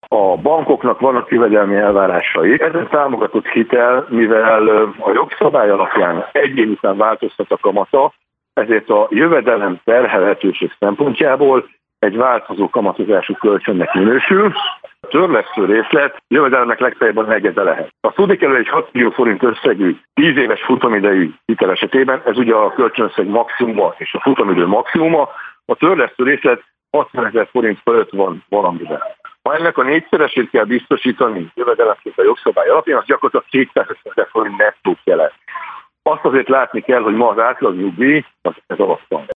A bankoknak vannak jövedelmi elvárásai. Ez a támogatott hitel, mivel a jogszabály alapján egy év után változtat a kamata, ezért a jövedelem terhelhetőség szempontjából egy változó kamatozású kölcsönnek minősül. A törlesztő részlet jövedelemnek legfeljebb a negyede lehet. A tudni kell, hogy egy 6 millió forint összegű 10 éves futamidejű hitel esetében, ez ugye a kölcsönösszeg maximuma és a futamidő maximuma, a törlesztő részlet 60 000 forint fölött van valamiben. Ha ennek a négyszeresét kell biztosítani jövedelemként a jogszabály alapján, az gyakorlatilag 250 000 forint nettót jelent. Azt azért látni kell, hogy ma az átlag nyugdíj, ez alatt van.